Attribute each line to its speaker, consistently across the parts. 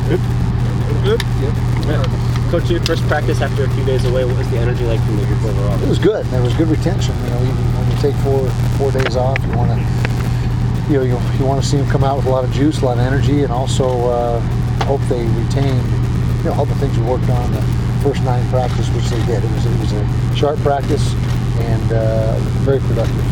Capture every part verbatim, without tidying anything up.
Speaker 1: Good. Good. Yep.
Speaker 2: Yeah. Coach, your first practice after a few days away, what was the energy like from the group overall?
Speaker 3: It was good. There was good retention. You know, even when you take four four days off, you want to you know you, you want to see them come out with a lot of juice, a lot of energy, and also uh, hope they retain you know all the things we worked on the first nine practices, which they did. It was it was a sharp practice and uh, very productive.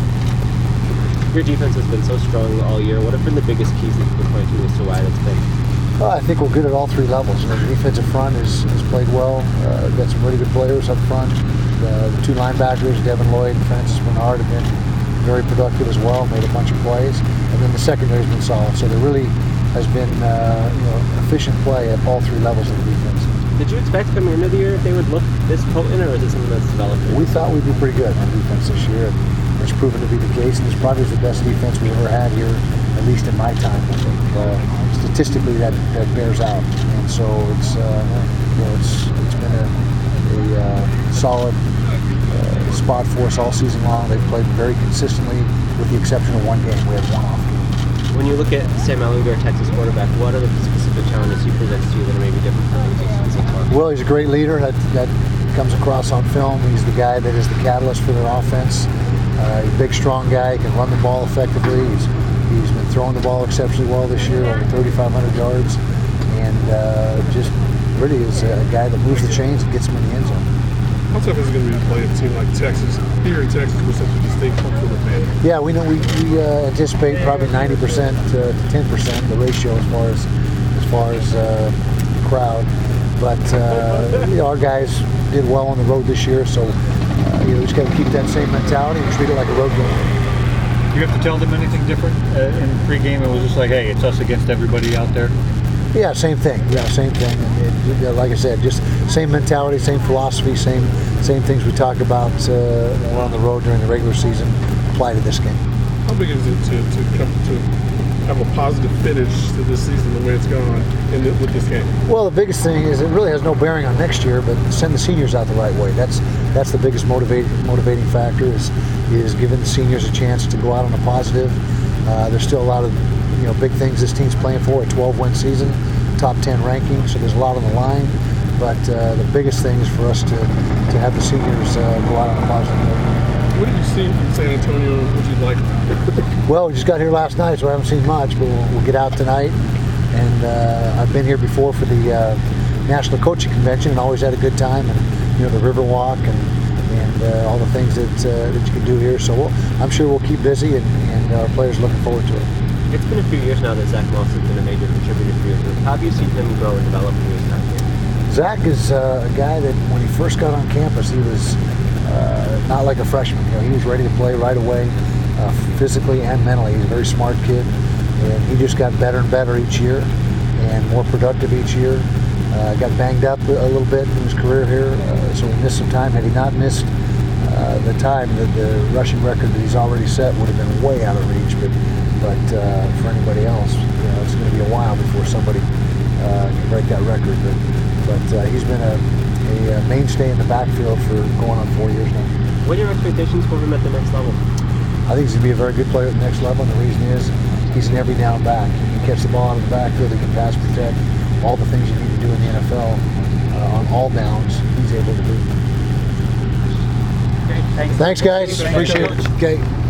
Speaker 2: Your defense has been so strong all year. What have been the biggest keys that you can point to as to why that's been?
Speaker 3: Well, I think we're good at all three levels. You know, the defensive front is, has played well. Uh, got some really good players up front. Uh, the two linebackers, Devin Lloyd and Francis Bernard, have been very productive as well. Made a bunch of plays, and then the secondary has been solid. So there really has been uh, you know efficient play at all three levels of the defense.
Speaker 2: Did you expect coming into the year if they would look this potent, or is it something that's developed?
Speaker 3: We thought we'd be pretty good on defense this year. It's proven to be the case, and it's probably the best defense we've ever had here, at least in my time. I think uh, statistically that, that bears out, and so it's uh, you know it's it's been a, a uh, solid uh, spot for us all season long. They've played very consistently, with the exception of one game. We had one off game.
Speaker 2: When you look at Sam Ehlinger, Texas quarterback, what are the specific challenges he presents to you that are maybe different from things you've seen so far?
Speaker 3: Well, he's a great leader. That that comes across on film. He's the guy that is the catalyst for their offense. Uh, he's a big, strong guy. He can run the ball effectively. He's, he's been throwing the ball exceptionally well this year, over thirty-five hundred yards, and uh, just really is a guy that moves the chains and gets them in the end zone.
Speaker 1: How tough is it going to be to play a team like Texas, here in Texas, with such a distinct home field advantage?
Speaker 3: Yeah, we know we, we uh, anticipate probably ninety percent to ten percent, the ratio as far as as far as uh, the crowd. But uh, you know, our guys did well on the road this year, so uh, you know, we just got to keep that same mentality and treat it like a road game.
Speaker 4: Do you have to tell them anything different uh, in pregame? It was just like, hey, it's us against everybody out there.
Speaker 3: Yeah, same thing. Yeah, same thing. And it, like I said, just same mentality, same philosophy, same same things we talk about uh, on the road during the regular season apply to this game.
Speaker 1: How big is it to to come to have a positive finish to this season the way it's gone in the, with this game?
Speaker 3: Well, the biggest thing is it really has no bearing on next year, but send the seniors out the right way. That's that's the biggest motivating motivating factor is is giving the seniors a chance to go out on a positive. Uh, there's still a lot of you know big things this team's playing for, a twelve win season, top ten ranking, so there's a lot on the line. But uh, the biggest thing is for us to, to have the seniors uh, go out on a positive note.
Speaker 1: What did you see from San Antonio and what you'd like?
Speaker 3: Well, we just got here last night, so I haven't seen much, but we'll, we'll get out tonight. And uh, I've been here before for the uh, National Coaching Convention and always had a good time. And you know, the River Walk and, and uh, all the things that uh, that you can do here. So we'll, I'm sure we'll keep busy, and, and our players are looking forward to it.
Speaker 2: It's been a few years now that Zach Moss has been a major contributor for your group. How have you seen him grow and develop in his time here?
Speaker 3: Zach is uh, a guy that when he first got on campus, he was uh, not like a freshman. You know, he was ready to play right away, uh, physically and mentally. He's a very smart kid, and he just got better and better each year, and more productive each year. Uh, got banged up a little bit in his career here, uh, so he missed some time. Had he not missed uh, the time, the, the rushing record that he's already set would have been way out of reach. But but uh, for anybody else, you know, it's going to be a while before somebody uh, can break that record. But but uh, he's been a, a mainstay in the backfield for going on four years now.
Speaker 2: What are your expectations for him at the next level?
Speaker 3: I think he's going to be a very good player at the next level, and the reason is he's an every down back. He can catch the ball out of the backfield, he can pass protect, all the things you need to do in the N F L uh, on all downs, he's able to do.
Speaker 2: Great, thanks.
Speaker 3: Thanks, guys.
Speaker 2: Thanks,
Speaker 3: Appreciate it. Okay.